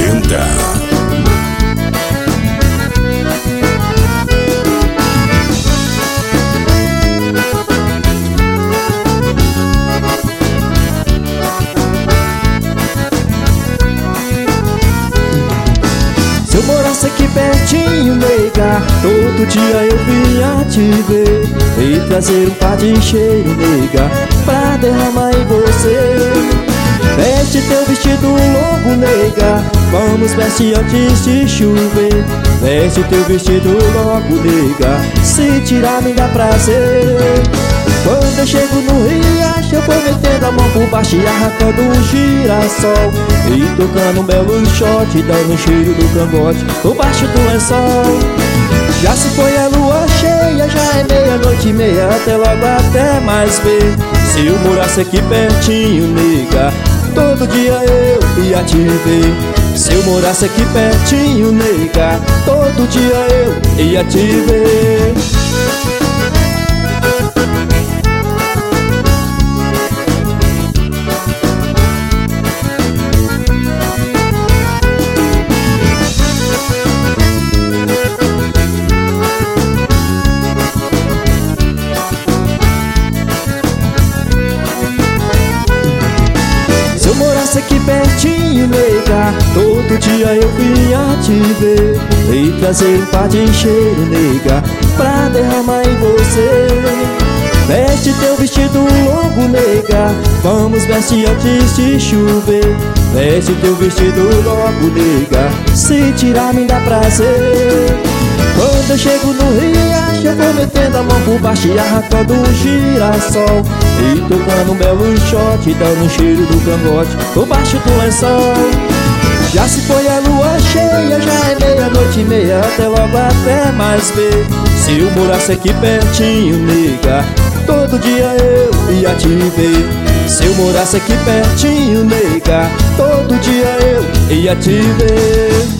apresenta Se eu morasse aqui pertinho, nega, todo dia eu vinha te ver e trazer um par de cheiro, nega, pra derramar em você. Veste teu vestido longo, nega, vamos vestir antes de chover. Veste teu vestido longo, nega, se tirar me dá prazer. Quando eu chego no riacho, eu vou metendo a mão por baixo e arrancando um girassol e tocando um belo shot, dando um cheiro do cangote por baixo do lençol. Já se foi a lua cheia, já é meia-noite e meia, até logo, até mais ver. Se eu morasse aqui pertinho, nega, todo dia eu ia te ver. Se eu morasse aqui pertinho, nega, todo dia eu ia te ver. Se eu morasse aqui pertinho, nega, todo dia eu vinha te ver e trazer um par de cheiro, nega, pra derramar em você. Veste teu vestido longo, nega, vamos vestir antes de chover. Veste teu vestido longo, nega, se tirar me dá prazer. Quando eu chego no riacho, eu vou metendo a mão por baixo e arrancando um girassol e tocando um belo shot, dando um cheiro do cangote por baixo do lençol. Já se foi a lua cheia, já é meia-noite e meia, até logo, até mais ver. Se eu morasse aqui pertinho, nega, todo dia eu ia te ver. Se eu morasse aqui pertinho, nega, todo dia eu ia te ver.